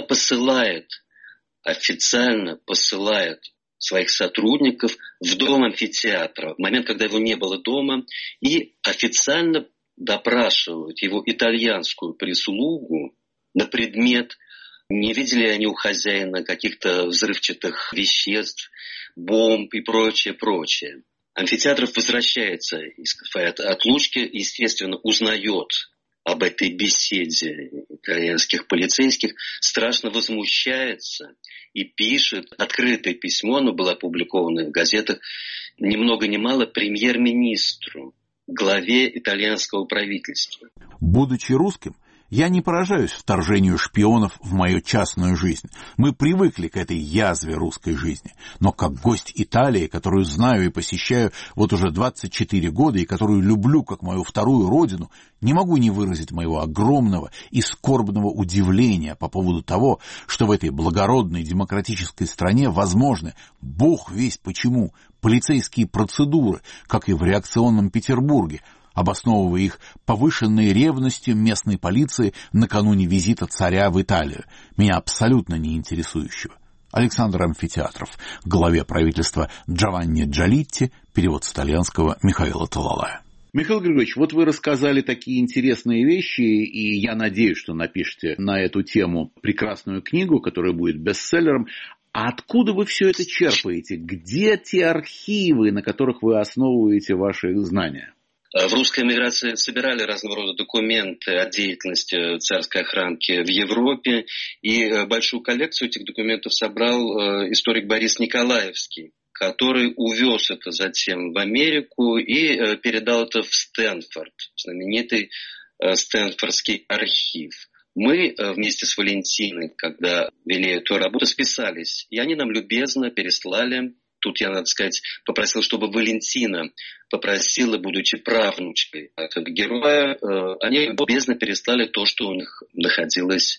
Speaker 2: официально посылает своих сотрудников в дом амфитеатра, в момент, когда его не было дома, и официально допрашивают его итальянскую прислугу на предмет, не видели они у хозяина каких-то взрывчатых веществ, бомб и прочее. Амфитеатров возвращается из отлучки, естественно, узнает об этой беседе итальянских полицейских, страшно возмущается и пишет открытое письмо, оно было опубликовано в газетах, ни много ни мало премьер-министру, главе итальянского правительства.
Speaker 1: Будучи русским, я не поражаюсь вторжению шпионов в мою частную жизнь. Мы привыкли к этой язве русской жизни. Но как гость Италии, которую знаю и посещаю вот уже 24 года, и которую люблю как мою вторую родину, не могу не выразить моего огромного и скорбного удивления по поводу того, что в этой благородной демократической стране возможны, бог весть почему, полицейские процедуры, как и в реакционном Петербурге, обосновывая их повышенной ревностью местной полиции накануне визита царя в Италию, меня абсолютно не интересующего. Александр Амфитеатров, главе правительства Джованни Джалитти, перевод с итальянского Михаила Талалая. Михаил Григорьевич, вот вы рассказали такие интересные вещи, и я надеюсь, что напишите на эту тему прекрасную книгу, которая будет бестселлером. А откуда вы все это черпаете? Где те архивы, на которых вы основываете ваши знания?
Speaker 2: В русской эмиграции собирали разного рода документы о деятельности царской охранки в Европе, и большую коллекцию этих документов собрал историк Борис Николаевский, который увез это затем в Америку и передал это в Стэнфорд, знаменитый Стэнфордский архив. Мы вместе с Валентиной, когда вели эту работу, списались, и они нам любезно переслали. Тут я, надо сказать, попросил, чтобы Валентина попросила, будучи правнучкой этого героя, они любезно переслали то, что у них находилось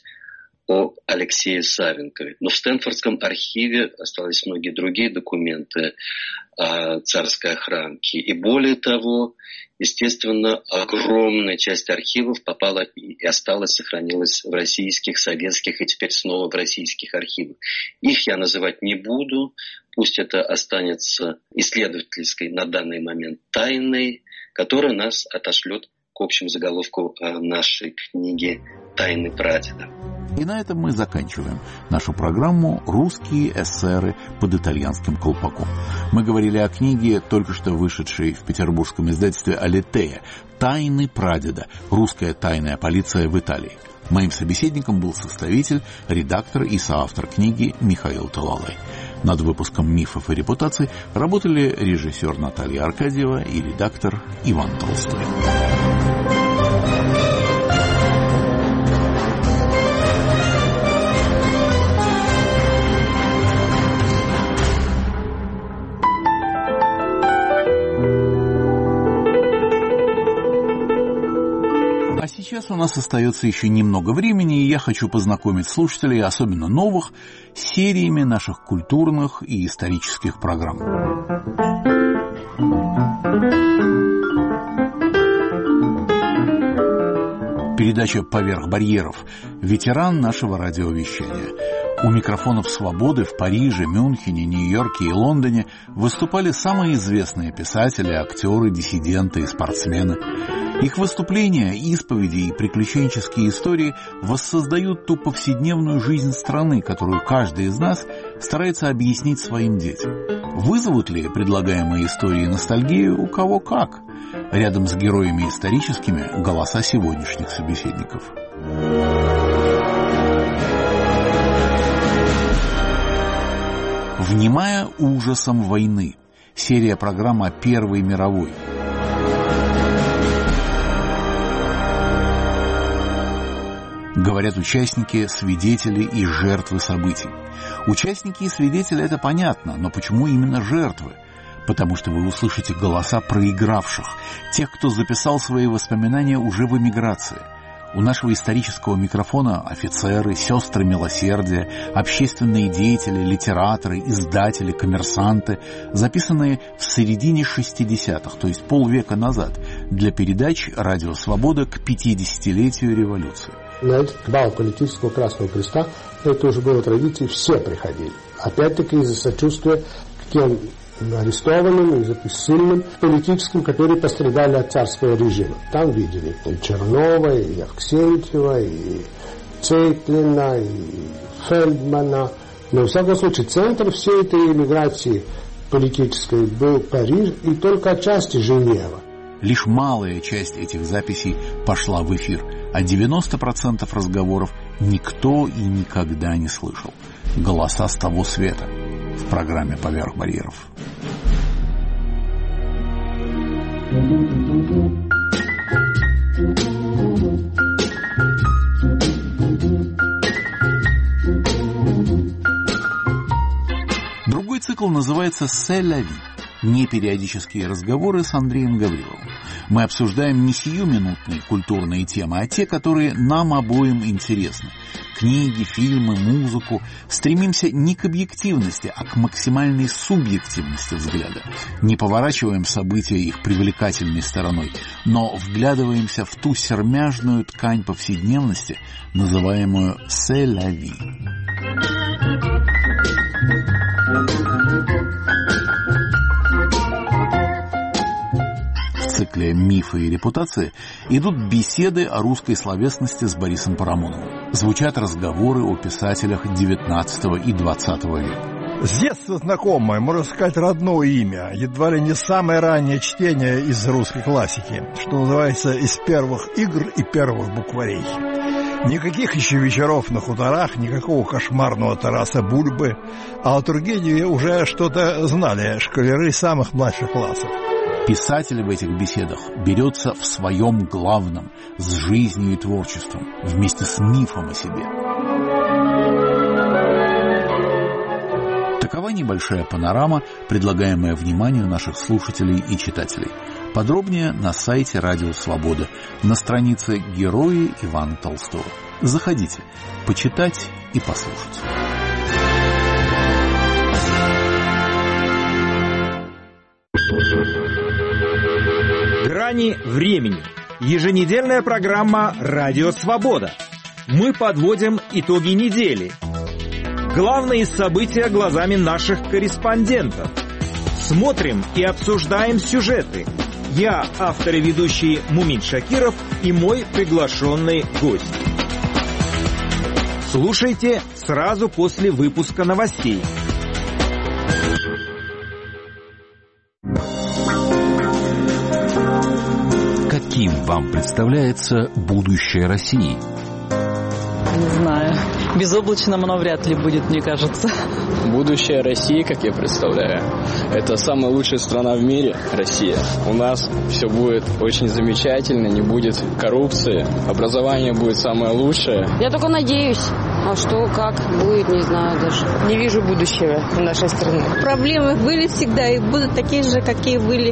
Speaker 2: о Алексее Савенкове. Но в Стэнфордском архиве остались многие другие документы о царской охранке. И более того, естественно, огромная часть архивов попала и осталась, сохранилась в российских, советских и теперь снова в российских архивах. Их я называть не буду. Пусть это останется исследовательской на данный момент тайной, которая нас отошлет к общему заголовку нашей книги «Тайны прадеда».
Speaker 1: И на этом мы заканчиваем нашу программу «Русские эсеры под итальянским колпаком». Мы говорили о книге, только что вышедшей в петербургском издательстве «Алитея» «Тайны прадеда. Русская тайная полиция в Италии». Моим собеседником был составитель, редактор и соавтор книги Михаил Талалай. Над выпуском «Мифов и репутаций» работали режиссер Наталья Аркадьева и редактор Иван Толстой. А сейчас у нас остается еще немного времени, и я хочу познакомить слушателей, особенно новых, с сериями наших культурных и исторических программ. Передача «Поверх барьеров». Ветеран нашего радиовещания. У микрофонов «Свободы» в Париже, Мюнхене, Нью-Йорке и Лондоне выступали самые известные писатели, актеры, диссиденты и спортсмены. Их выступления, исповеди и приключенческие истории воссоздают ту повседневную жизнь страны, которую каждый из нас старается объяснить своим детям. Вызовут ли предлагаемые истории ностальгию у кого как? Рядом с героями историческими голоса сегодняшних собеседников. «Внимая ужасом войны». Серия программ о Первой мировой. Говорят участники, свидетели и жертвы событий. Участники и свидетели — это понятно, но почему именно жертвы? Потому что вы услышите голоса проигравших, тех, кто записал свои воспоминания уже в эмиграции. У нашего исторического микрофона офицеры, сестры милосердия, общественные деятели, литераторы, издатели, коммерсанты, записанные в середине 60-х, то есть полвека назад, для передач «Радио Свобода» к 50-летию революции.
Speaker 3: На этот бал политического Красного Креста, это уже было традицией, все приходили. Опять-таки из-за сочувствия к тем арестованным и сильным политическим, которые пострадали от царского режима. Там видели и Чернова, и Авксентьева, и Цейтлина, и Фельдмана. Но, во всяком случае, центр всей этой эмиграции политической был Париж и только отчасти Женева.
Speaker 1: Лишь малая часть этих записей пошла в эфир, а 90% разговоров никто и никогда не слышал. Голоса с того света в программе «Поверх барьеров». Другой цикл называется «C'est la vie». Непериодические разговоры с Андреем Гавриловым. Мы обсуждаем не сиюминутные культурные темы, а те, которые нам обоим интересны. Книги, фильмы, музыку. Стремимся не к объективности, а к максимальной субъективности взгляда. Не поворачиваем события их привлекательной стороной, но вглядываемся в ту сермяжную ткань повседневности, называемую «C'est la vie». В цикле «Мифы и репутации» идут беседы о русской словесности с Борисом Парамоновым. Звучат разговоры о писателях XIX и XX века.
Speaker 4: С детства знакомое, можно сказать, родное имя. Едва ли не самое раннее чтение из русской классики, что называется, из первых игр и первых букварей. Никаких еще вечеров на хуторах, никакого кошмарного Тараса Бульбы, а о Тургеневе уже что-то знали школяры самых младших классов.
Speaker 1: Писатель в этих беседах берется в своем главном, с жизнью и творчеством, вместе с мифом о себе. Такова небольшая панорама, предлагаемая вниманию наших слушателей и читателей. Подробнее на сайте «Радио Свобода», на странице «Герои Ивана Толстого». Заходите, почитать и послушать.
Speaker 5: «Грани времени». Еженедельная программа «Радио Свобода». Мы подводим итоги недели. Главные события глазами наших корреспондентов. Смотрим и обсуждаем сюжеты. Я, автор и ведущий Мумин Шакиров, и мой приглашенный гость. Слушайте сразу после выпуска новостей.
Speaker 1: Каким вам представляется будущее России?
Speaker 6: Не знаю. Безоблачным оно вряд ли будет, мне кажется.
Speaker 7: Будущее России, как я представляю, это самая лучшая страна в мире, Россия. У нас все будет очень замечательно, не будет коррупции, образование будет самое лучшее.
Speaker 8: Я только надеюсь. А что, как будет, не знаю даже. Не вижу будущего в нашей стране.
Speaker 9: Проблемы были всегда и будут такие же, какие были.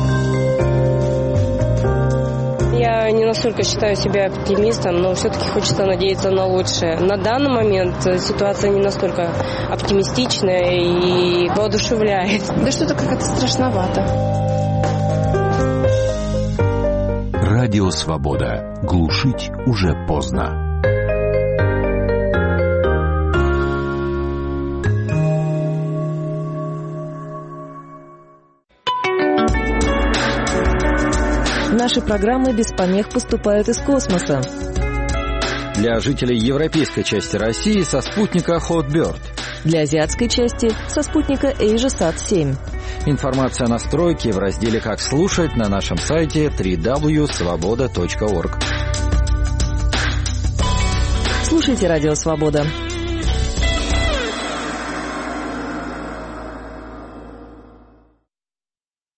Speaker 8: Я не настолько считаю себя оптимистом, но все-таки хочется надеяться на лучшее. На данный момент ситуация не настолько оптимистичная и воодушевляет.
Speaker 9: Да что-то как-то страшновато.
Speaker 1: Радио Свобода. Глушить уже поздно.
Speaker 10: Наши программы без помех поступают из космоса.
Speaker 5: Для жителей европейской части России со спутника Hotbird.
Speaker 10: Для азиатской части со спутника AsiaSat-7.
Speaker 5: Информация о настройке в разделе «Как слушать» на нашем сайте www.svoboda.org.
Speaker 10: Слушайте «Радио Свобода».